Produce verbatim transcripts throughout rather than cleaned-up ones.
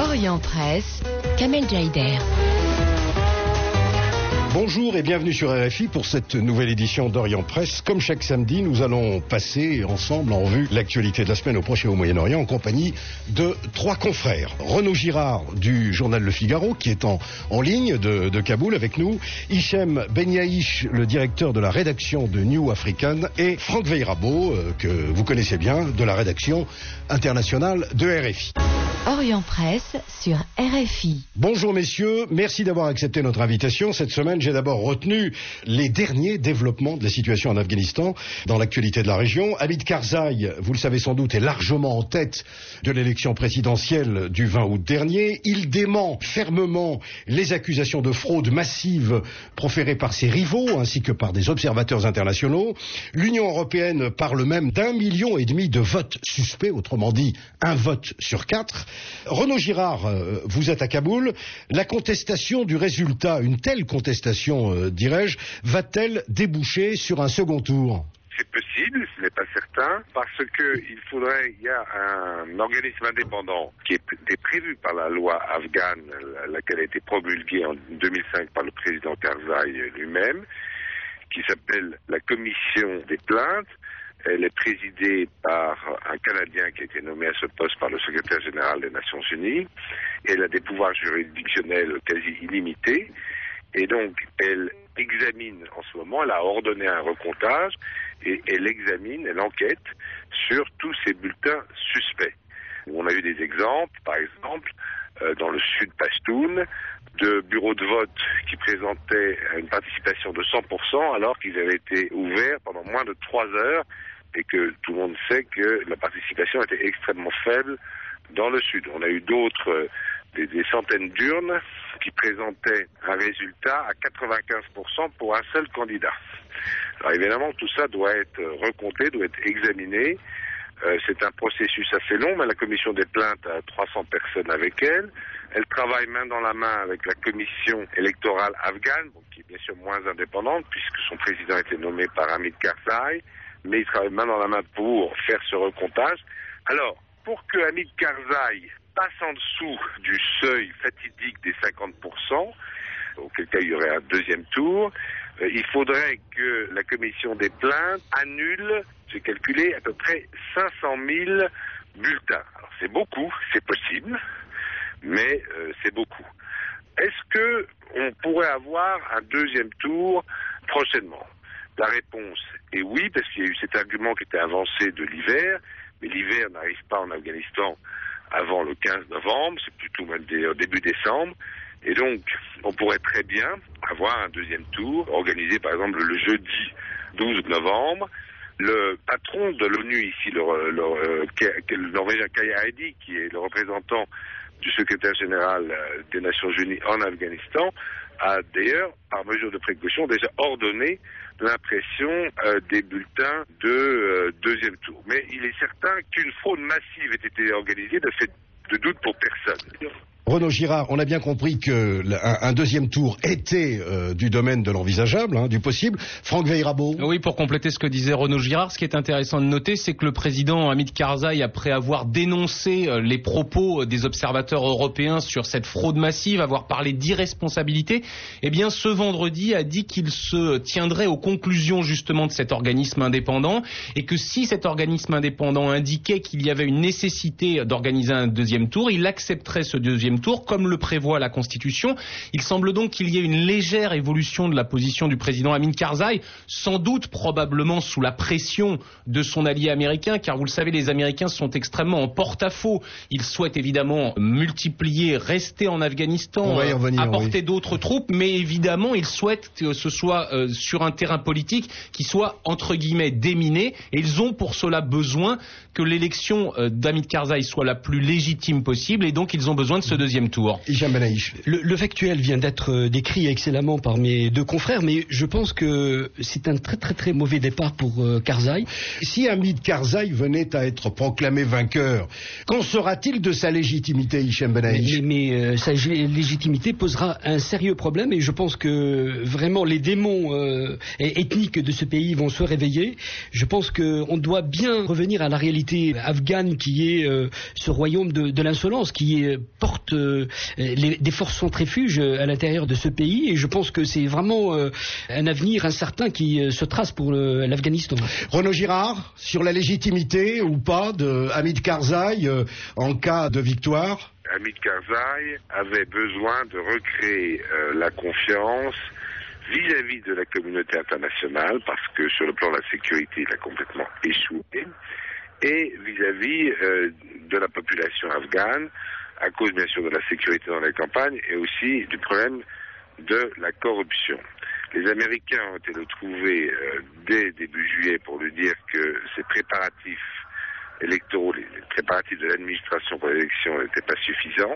Orient Presse, Kamel Jaider. Bonjour et bienvenue sur R F I pour cette nouvelle édition d'Orient Presse. Comme chaque samedi, nous allons passer ensemble en revue l'actualité de la semaine au Proche et au Moyen-Orient en compagnie de trois confrères. Renaud Girard du journal Le Figaro qui est en, en ligne de, de Kaboul avec nous, Hichem Benyaïch, le directeur de la rédaction de New African, et Franck Veyrabo, euh, que vous connaissez bien, de la rédaction internationale de R F I. Orient Presse sur R F I. Bonjour messieurs, merci d'avoir accepté notre invitation. Cette semaine, j'ai d'abord retenu les derniers développements de la situation en Afghanistan dans l'actualité de la région. Hamid Karzai, vous le savez sans doute, est largement en tête de l'élection présidentielle du vingt août dernier. Il dément fermement les accusations de fraude massive proférées par ses rivaux ainsi que par des observateurs internationaux. L'Union européenne parle même d'un million et demi de votes suspects, autrement dit un vote sur quatre. Renaud Girard, vous êtes à Kaboul. La contestation du résultat, une telle contestation, euh, dirais-je, va-t-elle déboucher sur un second tour ? C'est possible, ce n'est pas certain, parce que il faudrait, il y a un organisme indépendant qui est prévu par la loi afghane, laquelle a été promulguée en deux mille cinq par le président Karzai lui-même, qui s'appelle la Commission des plaintes. Elle est présidée par un Canadien qui a été nommé à ce poste par le secrétaire général des Nations Unies. Elle a des pouvoirs juridictionnels quasi illimités. Et donc, elle examine en ce moment, elle a ordonné un recomptage, et elle examine, elle enquête sur tous ces bulletins suspects. On a eu des exemples, par exemple, euh, dans le sud Pashtun, de bureaux de vote qui présentaient une participation de cent pour cent alors qu'ils avaient été ouverts pendant moins de trois heures et que tout le monde sait que la participation était extrêmement faible dans le sud. On a eu d'autres, euh, des, des centaines d'urnes qui présentaient un résultat à quatre-vingt-quinze pour cent pour un seul candidat. Alors évidemment, tout ça doit être recompté, doit être examiné. Euh, c'est un processus assez long, mais la commission des plaintes a trois cents personnes avec elle. Elle travaille main dans la main avec la commission électorale afghane, bon, qui est bien sûr moins indépendante, puisque son président a été nommé par Hamid Karzai, mais il travaille main dans la main pour faire ce recomptage. Alors, pour que Hamid Karzai passe en dessous du seuil fatidique des cinquante pour cent, auquel cas il y aurait un deuxième tour, euh, il faudrait que la commission des plaintes annule, j'ai calculé, à peu près cinq cent mille bulletins. Alors c'est beaucoup, c'est possible, mais euh, c'est beaucoup. Est-ce que on pourrait avoir un deuxième tour prochainement ? La réponse est oui, parce qu'il y a eu cet argument qui était avancé de l'hiver, mais l'hiver n'arrive pas en Afghanistan avant le quinze novembre, c'est plutôt même début décembre, et donc on pourrait très bien avoir un deuxième tour, organisé par exemple le jeudi douze novembre. Le patron de l'ONU ici, le, le, le, le Norvégien Kaya Heidi, qui est le représentant du secrétaire général des Nations Unies en Afghanistan, a d'ailleurs, par mesure de précaution, déjà ordonné l'impression euh, des bulletins de euh, deuxième tour. Mais il est certain qu'une fraude massive ait été organisée, ne fait de doute pour personne. Renaud Girard, on a bien compris qu'un un deuxième tour était euh, du domaine de l'envisageable, hein, du possible. Franck Veyrabo. Oui, pour compléter ce que disait Renaud Girard, ce qui est intéressant de noter, c'est que le président Hamid Karzai, après avoir dénoncé euh, les propos des observateurs européens sur cette fraude massive, avoir parlé d'irresponsabilité, eh bien, ce vendredi a dit qu'il se tiendrait aux conclusions justement de cet organisme indépendant et que si cet organisme indépendant indiquait qu'il y avait une nécessité d'organiser un deuxième tour, il accepterait ce deuxième tour, comme le prévoit la Constitution. Il semble donc qu'il y ait une légère évolution de la position du président Hamid Karzai, sans doute probablement sous la pression de son allié américain, car vous le savez, les Américains sont extrêmement en porte-à-faux. Ils souhaitent évidemment multiplier, rester en Afghanistan, revenir, apporter oui. d'autres troupes, mais évidemment, ils souhaitent que ce soit euh, sur un terrain politique qui soit, entre guillemets, déminé, et ils ont pour cela besoin que l'élection euh, d'Hamid Karzai soit la plus légitime possible, et donc ils ont besoin de ce deuxième tour. Le, le factuel vient d'être décrit excellemment par mes deux confrères, mais je pense que c'est un très très très mauvais départ pour euh, Karzai. Si Hamid Karzai venait à être proclamé vainqueur, qu'en sera-t-il de sa légitimité, Hichem Benyaïch ? Mais, mais euh, sa légitimité posera un sérieux problème, et je pense que vraiment les démons euh, ethniques de ce pays vont se réveiller. Je pense qu'on doit bien revenir à la réalité afghane qui est euh, ce royaume de, de l'insolence, qui est, porte euh, les, des forces centrifuges à l'intérieur de ce pays, et je pense que c'est vraiment euh, un avenir incertain qui euh, se trace pour le, l'Afghanistan. Renaud Girard, sur la légitimité ou pas de Hamid Karzai euh, en cas de victoire? Hamid Karzai avait besoin de recréer euh, la confiance vis-à-vis de la communauté internationale, parce que sur le plan de la sécurité, il a complètement échoué, et vis-à-vis euh, de la population afghane, à cause bien sûr de la sécurité dans les campagnes, et aussi du problème de la corruption. Les Américains ont été retrouvés euh, dès début juillet pour lui dire que ces préparatifs électoraux, les préparatifs de l'administration pour l'élection n'étaient pas suffisants.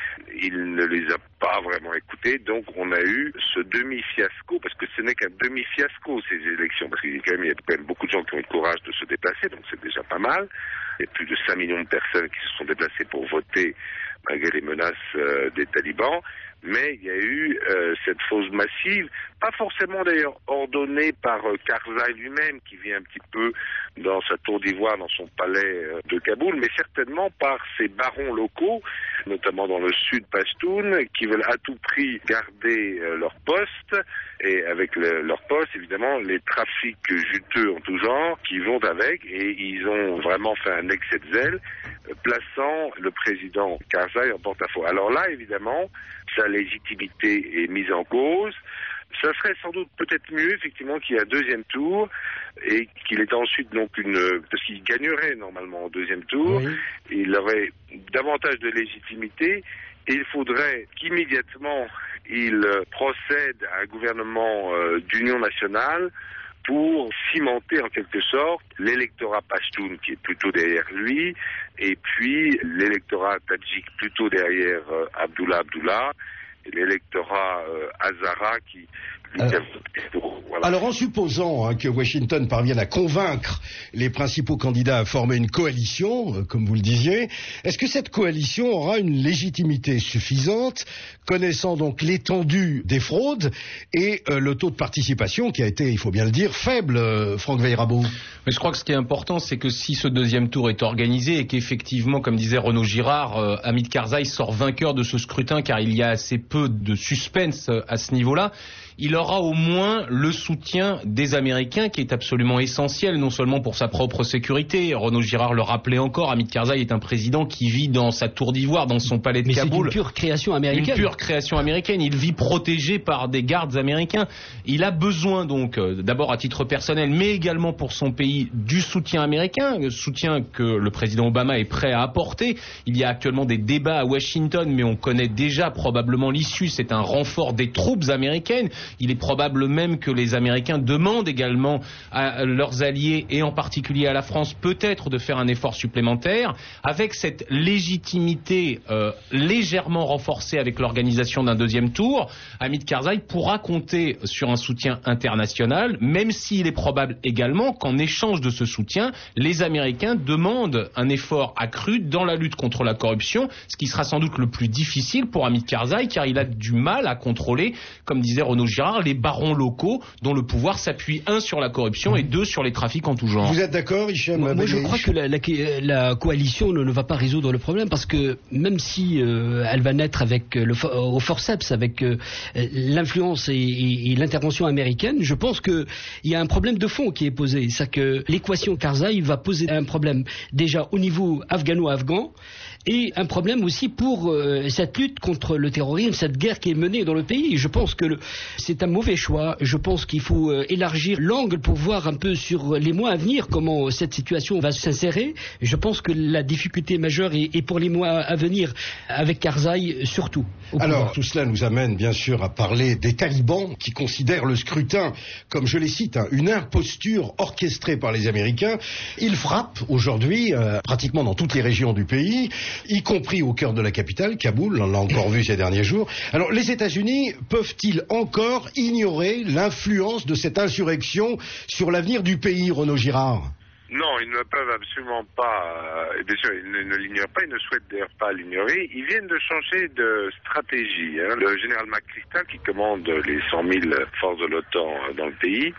Il ne les a pas vraiment écoutés, donc on a eu ce demi-fiasco, parce que ce n'est qu'un demi-fiasco ces élections, parce qu'il y a quand même, il y a quand même beaucoup de gens qui ont le courage de se déplacer, donc c'est déjà pas mal. Il y a plus de cinq millions de personnes qui se sont déplacées pour voter malgré les menaces euh, des talibans, mais il y a eu euh, cette fausse massive, pas forcément d'ailleurs ordonnée par euh, Karzai lui-même, qui vit un petit peu dans sa tour d'ivoire, dans son palais euh, de Kaboul, mais certainement par ces barons locaux, notamment dans le sud Pashtun, qui veulent à tout prix garder euh, leur poste, et avec le, leur poste, évidemment, les trafics juteux en tout genre qui vont avec, et ils ont vraiment fait un excès de zèle, euh, plaçant le président Karzai en porte-à-faux. Alors là, évidemment, sa légitimité est mise en cause. Ça serait sans doute peut-être mieux, effectivement, qu'il y ait un deuxième tour et qu'il ait ensuite donc une... Parce qu'il gagnerait normalement au deuxième tour, oui. Il aurait davantage de légitimité et il faudrait qu'immédiatement il procède à un gouvernement euh, d'union nationale pour cimenter en quelque sorte l'électorat pashtun qui est plutôt derrière lui et puis l'électorat tadjik plutôt derrière euh, Abdullah Abdullah et l'électorat euh, Hazara qui... Alors, voilà. Alors en supposant hein, que Washington parvienne à convaincre les principaux candidats à former une coalition, euh, comme vous le disiez, est-ce que cette coalition aura une légitimité suffisante, connaissant donc l'étendue des fraudes et euh, le taux de participation qui a été, il faut bien le dire, faible, euh, Franck Weyrabo? Mais je crois que ce qui est important, c'est que si ce deuxième tour est organisé et qu'effectivement, comme disait Renaud Girard, euh, Hamid Karzai sort vainqueur de ce scrutin car il y a assez peu de suspense à ce niveau-là, il aura au moins le soutien des Américains qui est absolument essentiel, non seulement pour sa propre sécurité. Renaud Girard le rappelait encore, Hamid Karzai est un président qui vit dans sa tour d'ivoire, dans son palais de Mais Kaboul. Mais c'est une pure création américaine. Une pure création américaine. Il vit protégé par des gardes américains. Il a besoin donc, euh, d'abord à titre personnel, mais également pour son pays, du soutien américain, le soutien que le président Obama est prêt à apporter. Il y a actuellement des débats à Washington, mais on connaît déjà probablement l'issue. C'est un renfort des troupes américaines. Il est probable même que les Américains demandent également à leurs alliés, et en particulier à la France, peut-être de faire un effort supplémentaire. Avec cette légitimité euh, légèrement renforcée avec l'organisation d'un deuxième tour, Hamid Karzai pourra compter sur un soutien international, même s'il est probable également qu'en échange de ce soutien, les Américains demandent un effort accru dans la lutte contre la corruption, ce qui sera sans doute le plus difficile pour Hamid Karzai, car il a du mal à contrôler, comme disait Renaud Girard, les barons locaux dont le pouvoir s'appuie, un, sur la corruption et deux, sur les trafics en tout genre. Vous êtes d'accord, Hicham? Moi, moi je crois que la, la, la coalition ne, ne va pas résoudre le problème, parce que même si euh, elle va naître avec le, au forceps, avec euh, l'influence et, et, et l'intervention américaine, je pense qu'il y a un problème de fond qui est posé. C'est que l'équation Karzai va poser un problème déjà au niveau afghano-afghan, et un problème aussi pour euh, cette lutte contre le terrorisme, cette guerre qui est menée dans le pays. Je pense que le, c'est un mauvais choix. Je pense qu'il faut euh, élargir l'angle pour voir un peu sur les mois à venir comment cette situation va s'insérer. Je pense que la difficulté majeure est, est pour les mois à venir, avec Karzai surtout. Alors, pouvoir. Tout cela nous amène bien sûr à parler des talibans qui considèrent le scrutin, comme je les cite, hein, une imposture orchestrée par les Américains. Ils frappent aujourd'hui euh, pratiquement dans toutes les régions du pays, y compris au cœur de la capitale, Kaboul, on l'a encore vu ces derniers jours. Alors, les États-Unis peuvent-ils encore ignorer l'influence de cette insurrection sur l'avenir du pays, Renaud Girard? Non, ils ne peuvent absolument pas, euh, bien sûr, ils ne, ne l'ignorent pas, ils ne souhaitent d'ailleurs pas l'ignorer. Ils viennent de changer de stratégie. Hein. Le général McChrystal, qui commande les cent mille forces de l'OTAN dans le pays,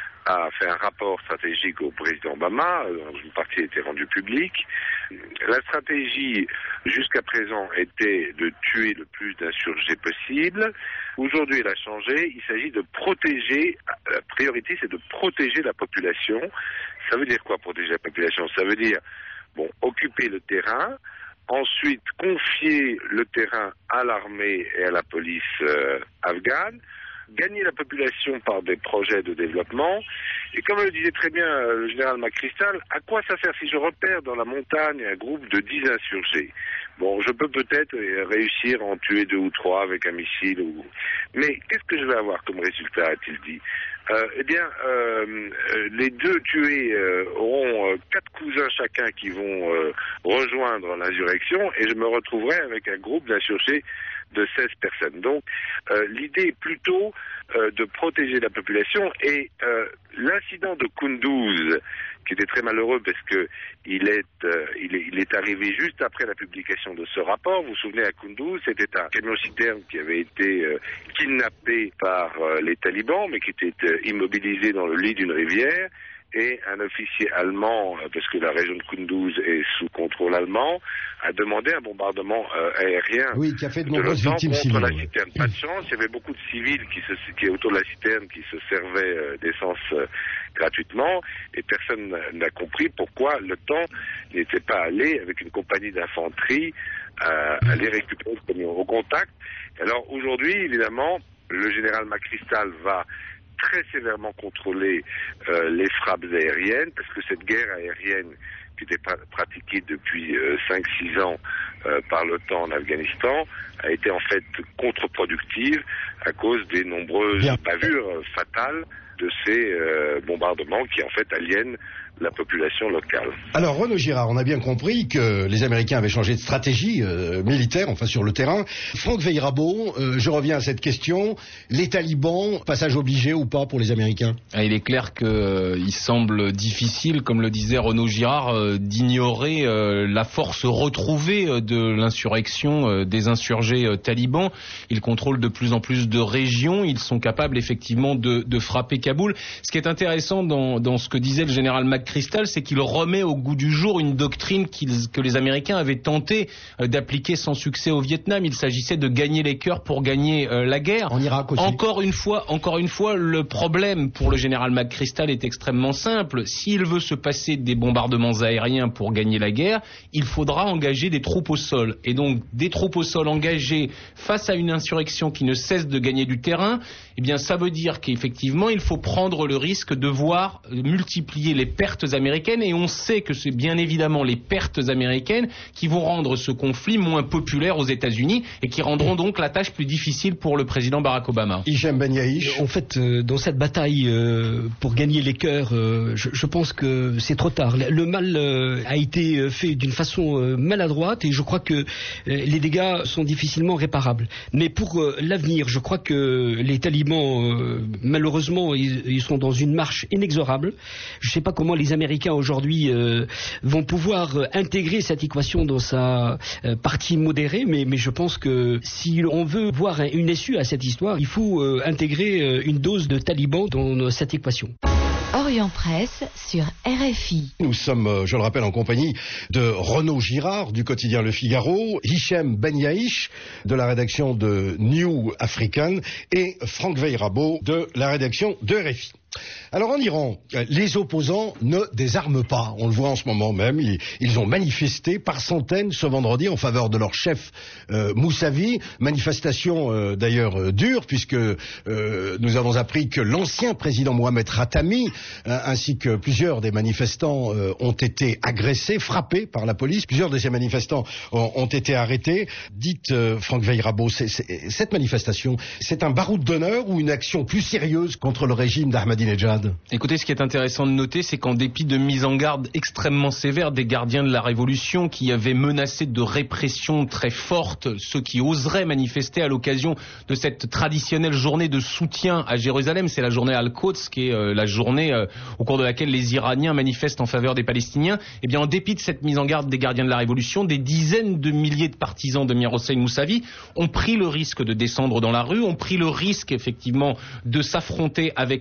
a fait un rapport stratégique au président Obama, dont une partie a été rendue publique. La stratégie jusqu'à présent était de tuer le plus d'insurgés possible. Aujourd'hui, elle a changé. Il s'agit de protéger, la priorité c'est de protéger la population. Ça veut dire quoi, protéger la population? Ça veut dire, bon, occuper le terrain, ensuite confier le terrain à l'armée et à la police euh, afghane, gagner la population par des projets de développement. Et comme le disait très bien le général McChrystal, à quoi ça sert si je repère dans la montagne un groupe de dix insurgés? Bon, je peux peut-être réussir à en tuer deux ou trois avec un missile. Ou... Mais qu'est-ce que je vais avoir comme résultat, a-t-il dit? euh, Eh bien, euh, les deux tués euh, auront euh, quatre cousins chacun qui vont euh, rejoindre l'insurrection et je me retrouverai avec un groupe d'insurgés de seize personnes. Donc, euh, l'idée est plutôt euh, de protéger la population et euh, l'incident de Kunduz, qui était très malheureux parce que il est, euh, il est, il est arrivé juste après la publication de ce rapport. Vous vous souvenez, à Kunduz, c'était un camion-citerne qui avait été euh, kidnappé par euh, les talibans, mais qui était euh, immobilisé dans le lit d'une rivière. Et un officier allemand, parce que la région de Kunduz est sous contrôle allemand, a demandé un bombardement euh, aérien. Oui, qui a fait de de nombreuses victimes civiles. Contre la citerne. Pas de chance, il y avait beaucoup de civils qui, se, qui autour de la citerne qui se servaient euh, d'essence euh, gratuitement, et personne n'a compris pourquoi le temps n'était pas allé avec une compagnie d'infanterie euh, aller récupérer le camion au contact. Alors aujourd'hui, évidemment, le général McChrystal va très sévèrement contrôler euh, les frappes aériennes, parce que cette guerre aérienne qui était pra- pratiquée depuis euh, cinq six ans euh, par l'OTAN en Afghanistan a été en fait contre-productive à cause des nombreuses Bien. bavures euh, fatales de ces euh, bombardements qui en fait aliènent la population locale. Alors Renaud Girard, on a bien compris que les Américains avaient changé de stratégie euh, militaire, enfin sur le terrain. Franck Veyrabo, euh, je reviens à cette question. Les talibans, passage obligé ou pas pour les Américains? Ah, il est clair qu'il euh, semble difficile, comme le disait Renaud Girard, euh, d'ignorer euh, la force retrouvée euh, de l'insurrection euh, des insurgés euh, talibans. Ils contrôlent de plus en plus de régions. Ils sont capables effectivement de, de frapper Kaboul. Ce qui est intéressant dans, dans ce que disait le général McChrystal, c'est qu'il remet au goût du jour une doctrine qu'ils, que les Américains avaient tenté euh, d'appliquer sans succès au Vietnam. Il s'agissait de gagner les cœurs pour gagner euh, la guerre. En Irak aussi. Encore une fois, encore une fois, le problème pour le général McChrystal est extrêmement simple. S'il veut se passer des bombardements aériens pour gagner la guerre, il faudra engager des troupes au sol. Et donc, des troupes au sol engagées face à une insurrection qui ne cesse de gagner du terrain, eh bien, ça veut dire qu'effectivement, il faut prendre le risque de voir multiplier les pertes américaines, et on sait que c'est bien évidemment les pertes américaines qui vont rendre ce conflit moins populaire aux États-Unis et qui rendront donc la tâche plus difficile pour le président Barack Obama. Hichem Ben Yaïch. En fait, euh, dans cette bataille euh, pour gagner les cœurs, euh, je, je pense que c'est trop tard. Le mal euh, a été fait d'une façon euh, maladroite, et je crois que euh, les dégâts sont difficilement réparables. Mais pour euh, l'avenir, je crois que les talibans, euh, malheureusement, ils, ils sont dans une marche inexorable. Je ne sais pas comment les Américains aujourd'hui euh, vont pouvoir euh, intégrer cette équation dans sa euh, partie modérée, mais, mais je pense que si on veut voir un, une issue à cette histoire, il faut euh, intégrer euh, une dose de talibans dans euh, cette équation. Orient Presse sur R F I. Nous sommes, je le rappelle, en compagnie de Renaud Girard du quotidien Le Figaro, Hichem Ben Yaïch de la rédaction de New African et Franck Veyrabo de la rédaction de R F I. Alors en Iran, les opposants ne désarment pas. On le voit en ce moment même. Ils, ils ont manifesté par centaines ce vendredi en faveur de leur chef euh, Moussavi. Manifestation euh, d'ailleurs euh, dure, puisque euh, nous avons appris que l'ancien président Mohamed Khatami euh, ainsi que plusieurs des manifestants euh, ont été agressés, frappés par la police. Plusieurs de ces manifestants ont, ont été arrêtés. Dites, euh, Franck Veyrabo, c'est, c'est, cette manifestation, c'est un baroud d'honneur ou une action plus sérieuse contre le régime d'Ahmadinejad? Écoutez, ce qui est intéressant de noter, c'est qu'en dépit de mises en garde extrêmement sévères des gardiens de la Révolution qui avaient menacé de répression très forte ceux qui oseraient manifester à l'occasion de cette traditionnelle journée de soutien à Jérusalem, c'est la journée Al-Quds, qui est euh, la journée euh, au cours de laquelle les Iraniens manifestent en faveur des Palestiniens. Eh bien, en dépit de cette mise en garde des gardiens de la Révolution, des dizaines de milliers de partisans de Mir Hossein Moussavi ont pris le risque de descendre dans la rue, ont pris le risque effectivement de s'affronter avec les partisans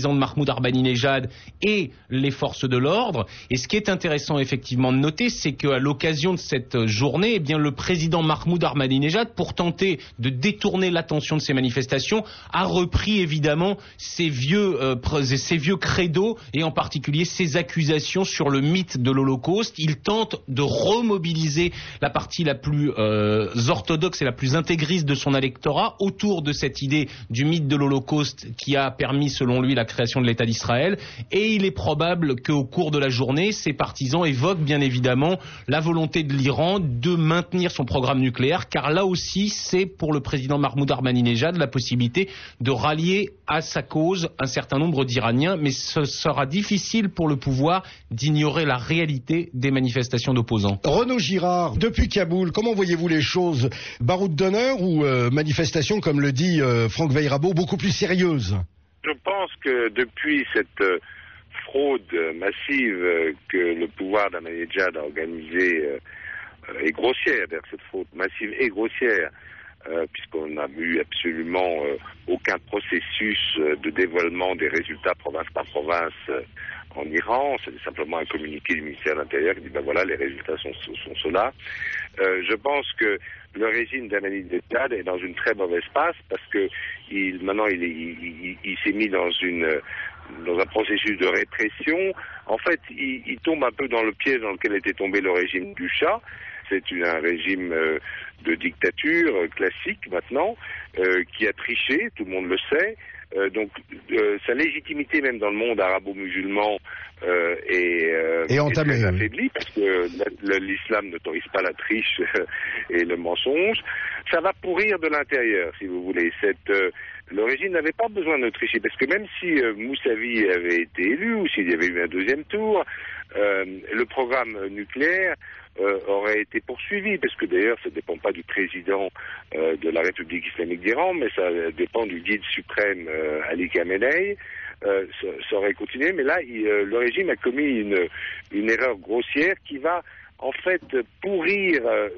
partisans de Mahmoud Ahmadinejad et les forces de l'ordre. Et ce qui est intéressant effectivement de noter, c'est qu'à l'occasion de cette journée, eh bien, le président Mahmoud Ahmadinejad, pour tenter de détourner l'attention de ces manifestations, a repris évidemment ses vieux, euh, ses vieux credos et en particulier ses accusations sur le mythe de l'Holocauste. Il tente de remobiliser la partie la plus euh, orthodoxe et la plus intégriste de son électorat autour de cette idée du mythe de l'Holocauste qui a permis selon lui la création de l'État d'Israël. Et il est probable qu'au cours de la journée, ses partisans évoquent bien évidemment la volonté de l'Iran de maintenir son programme nucléaire, car là aussi c'est pour le président Mahmoud Ahmadinejad la possibilité de rallier à sa cause un certain nombre d'Iraniens, mais ce sera difficile pour le pouvoir d'ignorer la réalité des manifestations d'opposants. Renaud Girard, depuis Kaboul, comment voyez-vous les choses? Baroud d'honneur ou euh, manifestation, comme le dit euh, Franck Weyrabo, beaucoup plus sérieuse? Je pense que depuis cette euh, fraude massive euh, que le pouvoir d'Ahmadinejad a organisée euh, euh, et grossière, d'ailleurs cette fraude massive et grossière, euh, puisqu'on n'a eu absolument euh, aucun processus euh, de dévoilement des résultats province par province euh, en Iran, c'est simplement un communiqué du ministère de l'Intérieur qui dit ben voilà, les résultats sont, sont ceux-là. Euh, je pense que le régime d'Ahmadinejad est dans une très mauvaise passe parce que il, maintenant il, est, il, il, il s'est mis dans une dans un processus de répression. En fait, il, il tombe un peu dans le piège dans lequel était tombé le régime du Shah. C'est une, un régime euh, de dictature euh, classique maintenant, euh, qui a triché, tout le monde le sait. Euh, donc euh, sa légitimité même dans le monde arabo-musulman euh, est, euh, et entamée, est affaiblie parce que la, l'islam n'autorise pas la triche et le mensonge. Ça va pourrir de l'intérieur, si vous voulez. Cette, euh, le régime n'avait pas besoin de tricher parce que même si euh, Moussavi avait été élu ou s'il y avait eu un deuxième tour, euh, le programme nucléaire Euh, aurait été poursuivi, parce que d'ailleurs ça ne dépend pas du président euh, de la République islamique d'Iran, mais ça dépend du guide suprême euh, Ali Khamenei. Euh, ça, ça aurait continué, mais là il, euh, le régime a commis une, une erreur grossière qui va en fait pourrir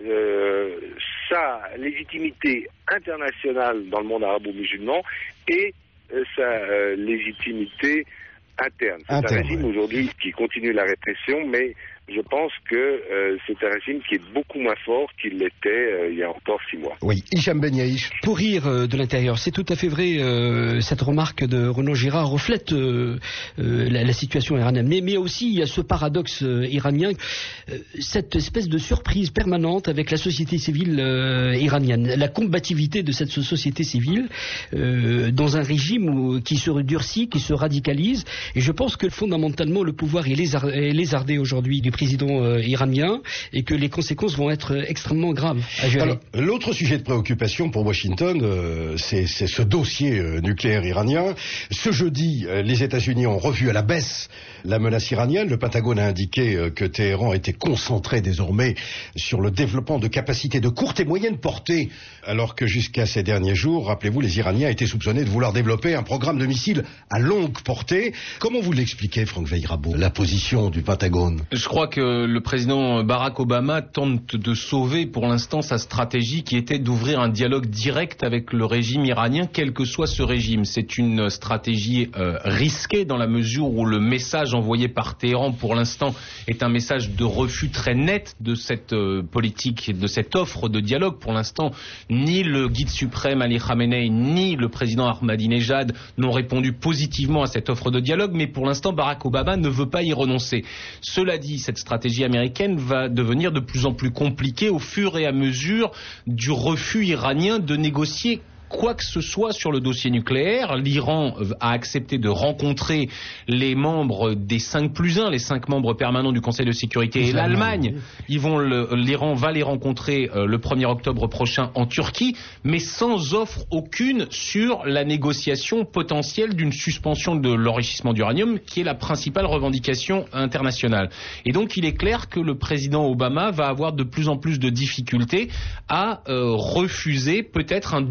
euh, sa légitimité internationale dans le monde arabo-musulman et euh, sa euh, légitimité interne. C'est Interne, un régime ouais. aujourd'hui qui continue la répression, mais je pense que euh, c'est un régime qui est beaucoup moins fort qu'il l'était euh, il y a encore six mois. Oui, Hicham Ben Yaïch. Pourrir euh, de l'intérieur, c'est tout à fait vrai. Euh, cette remarque de Renaud Girard reflète euh, euh, la, la situation iranienne. Mais, mais aussi, il y a ce paradoxe euh, iranien, euh, cette espèce de surprise permanente avec la société civile euh, iranienne. La combativité de cette société civile euh, dans un régime où, qui se durcit, qui se radicalise. Et je pense que fondamentalement, le pouvoir est, lézard, est lézardé aujourd'hui du président euh, iranien et que les conséquences vont être extrêmement graves à gérer. Alors, l'autre sujet de préoccupation pour Washington, euh, c'est, c'est ce dossier euh, nucléaire iranien. Ce jeudi, euh, les États-Unis ont revu à la baisse la menace iranienne. Le Pentagone a indiqué euh, que Téhéran était concentré désormais sur le développement de capacités de courte et moyenne portée, alors que jusqu'à ces derniers jours, rappelez-vous, les Iraniens étaient soupçonnés de vouloir développer un programme de missiles à longue portée. Comment vous l'expliquez, Franck Weyrabo, la position du Pentagone? Je crois que le président Barack Obama tente de sauver pour l'instant sa stratégie qui était d'ouvrir un dialogue direct avec le régime iranien, quel que soit ce régime. C'est une stratégie euh, risquée dans la mesure où le message envoyé par Téhéran pour l'instant est un message de refus très net de cette euh, politique, de cette offre de dialogue. Pour l'instant, ni le guide suprême Ali Khamenei, ni le président Ahmadinejad n'ont répondu positivement à cette offre de dialogue, mais pour l'instant Barack Obama ne veut pas y renoncer. Cela dit, cette stratégie américaine va devenir de plus en plus compliquée au fur et à mesure du refus iranien de négocier quoi que ce soit sur le dossier nucléaire. L'Iran a accepté de rencontrer les membres des cinq plus un, les cinq membres permanents du Conseil de sécurité, et l'Allemagne. Ils vont le, l'Iran va les rencontrer euh, le premier octobre prochain en Turquie, mais sans offre aucune sur la négociation potentielle d'une suspension de l'enrichissement d'uranium, qui est la principale revendication internationale. Et donc il est clair que le président Obama va avoir de plus en plus de difficultés à euh, refuser peut-être un durcissement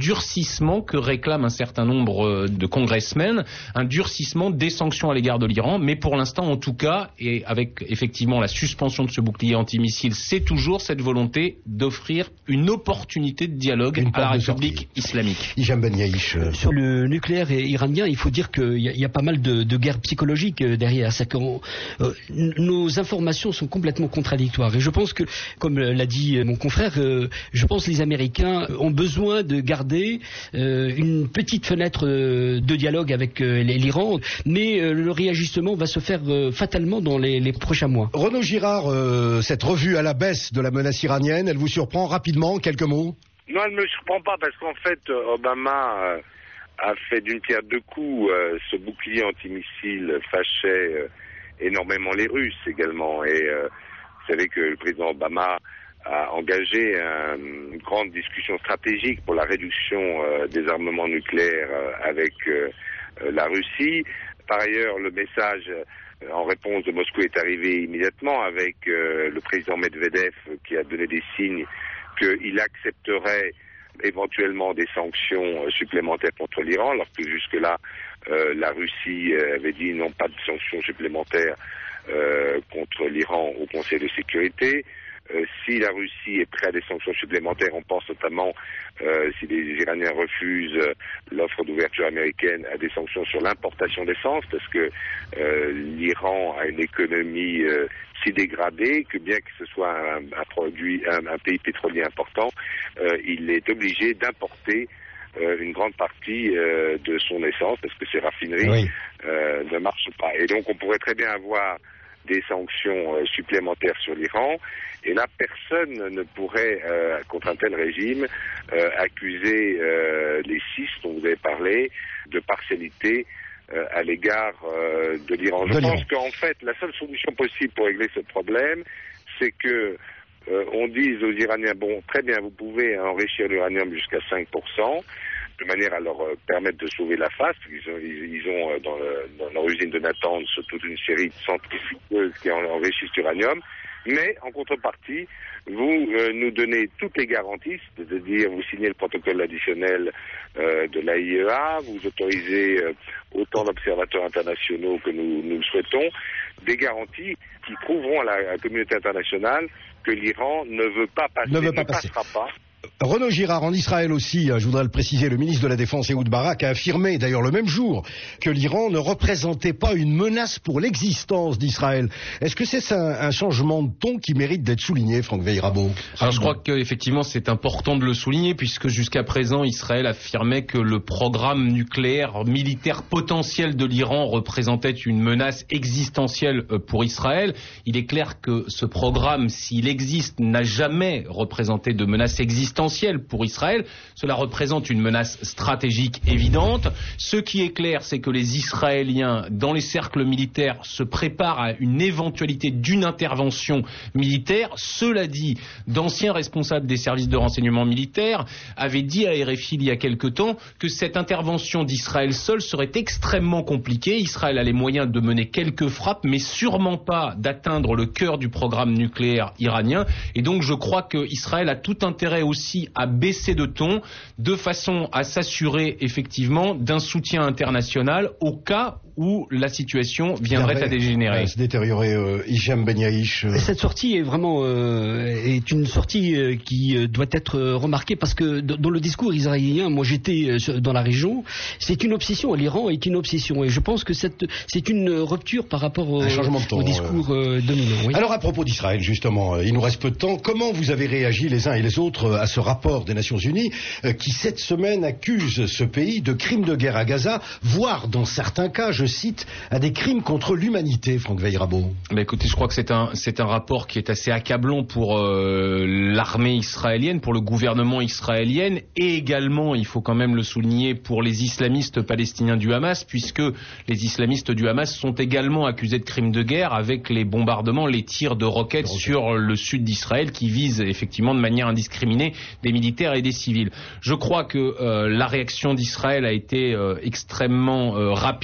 durcissement que réclament un certain nombre de congressmen, un durcissement des sanctions à l'égard de l'Iran, mais pour l'instant en tout cas, et avec effectivement la suspension de ce bouclier antimissile, c'est toujours cette volonté d'offrir une opportunité de dialogue à la République islamique. Hicham Ben Yaïch. Euh, sur le nucléaire iranien, il faut dire qu'il y, y a pas mal de, de guerres psychologiques derrière. C'est que euh, nos informations sont complètement contradictoires. Et je pense que, comme l'a dit mon confrère, euh, je pense que les Américains ont besoin de garder euh, une petite fenêtre euh, de dialogue avec euh, l'Iran, mais euh, le réajustement va se faire euh, fatalement dans les, les prochains mois. Renaud Girard, euh, cette revue à la baisse de la menace iranienne, elle vous surprend rapidement? Quelques mots? Non, elle ne me surprend pas parce qu'en fait, Obama euh, a fait d'une pierre deux coups. Euh, ce bouclier antimissile fâchait euh, énormément les Russes également. Et euh, vous savez que le président Obama a engagé un, une grande discussion stratégique pour la réduction euh, des armements nucléaires euh, avec euh, la Russie. Par ailleurs, le message euh, en réponse de Moscou est arrivé immédiatement avec euh, le président Medvedev qui a donné des signes qu'il accepterait éventuellement des sanctions supplémentaires contre l'Iran, alors que jusque-là, euh, la Russie avait dit non, pas de sanctions supplémentaires euh, contre l'Iran au Conseil de sécurité. Euh, si la Russie est prête à des sanctions supplémentaires, on pense notamment, euh, si les Iraniens refusent euh, l'offre d'ouverture américaine, à des sanctions sur l'importation d'essence, parce que euh, l'Iran a une économie euh, si dégradée que bien que ce soit un, un produit, un, un pays pétrolier important, euh, il est obligé d'importer euh, une grande partie euh, de son essence, parce que ses raffineries oui. euh, ne marchent pas. Et donc on pourrait très bien avoir des sanctions euh, supplémentaires sur l'Iran, et là personne ne pourrait, euh, contre un tel régime, euh, accuser euh, les six dont vous avez parlé de partialité euh, à l'égard euh, de l'Iran. Je pense qu'en fait, la seule solution possible pour régler ce problème, c'est que euh, on dise aux Iraniens, bon, très bien, vous pouvez enrichir l'uranium jusqu'à cinq pour cent, de manière à leur euh, permettre de sauver la face. Ils ont, ils, ils ont euh, dans, le, dans leur usine de Natanz toute une série de centrifugeuses qui enrichissent l'uranium, mais en contrepartie, vous euh, nous donnez toutes les garanties, c'est-à-dire vous signez le protocole additionnel euh, de l'A I E A, vous autorisez euh, autant d'observateurs internationaux que nous, nous le souhaitons, des garanties qui prouveront à la, à la communauté internationale que l'Iran ne veut pas passer, ne, veut pas ne passer. passera pas. Renaud Girard, en Israël aussi, je voudrais le préciser, le ministre de la Défense Ehud Barak a affirmé, d'ailleurs le même jour, que l'Iran ne représentait pas une menace pour l'existence d'Israël. Est-ce que c'est un, un changement de ton qui mérite d'être souligné, Franck Veil-Rabault? Alors je crois qu'effectivement c'est important de le souligner, puisque jusqu'à présent Israël affirmait que le programme nucléaire militaire potentiel de l'Iran représentait une menace existentielle pour Israël. Il est clair que ce programme, s'il existe, n'a jamais représenté de menace existentielle pour Israël. Cela représente une menace stratégique évidente. Ce qui est clair, c'est que les Israéliens, dans les cercles militaires, se préparent à une éventualité d'une intervention militaire. Cela dit, d'anciens responsables des services de renseignement militaire avaient dit à R F I il y a quelque temps que cette intervention d'Israël seul serait extrêmement compliquée. Israël a les moyens de mener quelques frappes, mais sûrement pas d'atteindre le cœur du programme nucléaire iranien. Et donc je crois qu'Israël a tout intérêt aussi à baisser de ton, de façon à s'assurer effectivement d'un soutien international au cas où la situation viendrait à dégénérer. À se détériorer. euh, Hicham Ben Yaïch. Euh... Cette sortie est vraiment euh, est une sortie euh, qui euh, doit être euh, remarquée, parce que d- dans le discours israélien, moi j'étais euh, dans la région, c'est une obsession. L'Iran est une obsession, et je pense que cette, c'est une rupture par rapport au, ton, au discours euh, dominant. Oui. Alors à propos d'Israël, justement, il nous reste peu de temps. Comment vous avez réagi les uns et les autres à ce rapport des Nations Unies euh, qui cette semaine accuse ce pays de crimes de guerre à Gaza, voire dans certains cas, je cite, à des crimes contre l'humanité, Franck Veil-Rabault? Bah écoutez, je crois que c'est un, c'est un rapport qui est assez accablant pour euh, l'armée israélienne, pour le gouvernement israélien, et également, il faut quand même le souligner, pour les islamistes palestiniens du Hamas, puisque les islamistes du Hamas sont également accusés de crimes de guerre avec les bombardements, les tirs de roquettes sur le sud d'Israël qui visent effectivement de manière indiscriminée des militaires et des civils. Je crois que euh, la réaction d'Israël a été euh, extrêmement euh, rapide et extrêmement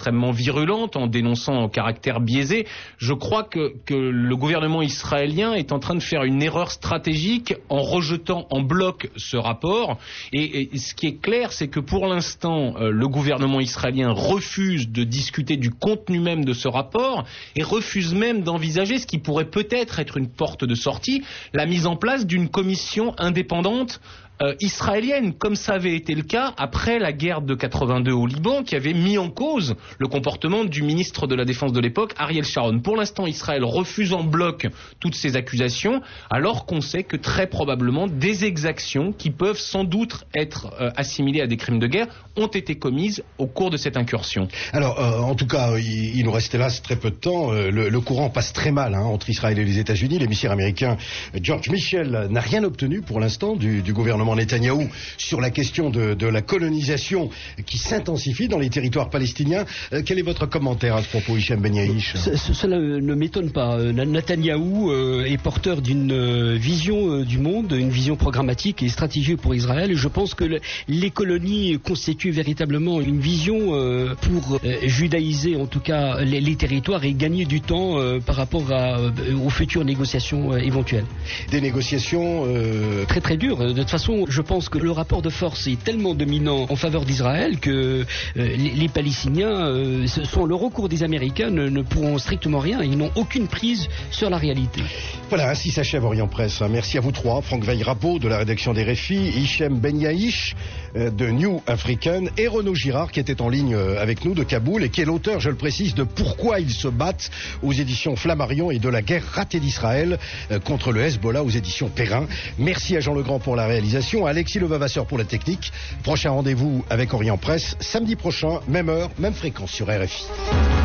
extrêmement virulente en dénonçant en caractère biaisé. Je crois que, que le gouvernement israélien est en train de faire une erreur stratégique en rejetant en bloc ce rapport. Et, et ce qui est clair, c'est que pour l'instant, euh, le gouvernement israélien refuse de discuter du contenu même de ce rapport et refuse même d'envisager ce qui pourrait peut-être être une porte de sortie, la mise en place d'une commission indépendante Euh, israélienne, comme ça avait été le cas après la guerre de quatre-vingt-deux au Liban, qui avait mis en cause le comportement du ministre de la Défense de l'époque, Ariel Sharon. Pour l'instant, Israël refuse en bloc toutes ces accusations, alors qu'on sait que très probablement des exactions qui peuvent sans doute être euh, assimilées à des crimes de guerre ont été commises au cours de cette incursion. Alors, euh, en tout cas, il, il nous reste hélas très peu de temps. Euh, le, le courant passe très mal hein, entre Israël et les États-Unis. L'émissaire américain George Mitchell n'a rien obtenu pour l'instant du, du gouvernement Netanyahou sur la question de, de la colonisation qui s'intensifie dans les territoires palestiniens. Euh, quel est votre commentaire à ce propos, Hichem Ben Yaïch? Cela ne m'étonne pas. Netanyahou euh, est porteur d'une euh, vision euh, du monde, une vision programmatique et stratégique pour Israël. Et je pense que le, les colonies constituent véritablement une vision euh, pour euh, judaïser en tout cas les, les territoires et gagner du temps euh, par rapport à, euh, aux futures négociations euh, éventuelles. Des négociations euh... très très dures. De toute façon, je pense que le rapport de force est tellement dominant en faveur d'Israël que euh, les, les Palestiniens, euh, sont le recours des Américains, ne, ne pourront strictement rien. Ils n'ont aucune prise sur la réalité. Voilà, ainsi s'achève Orient Presse. Merci à vous trois, Franck Veil-Rappeau de la rédaction des R F I, Hichem Ben Yaïch de New African et Renaud Girard qui était en ligne avec nous de Kaboul et qui est l'auteur, je le précise, de Pourquoi ils se battent aux éditions Flammarion et de La guerre ratée d'Israël contre le Hezbollah aux éditions Perrin. Merci à Jean Legrand pour la réalisation, à Alexis Levavasseur pour la technique. Prochain rendez-vous avec Orient Presse samedi prochain, même heure, même fréquence sur R F I.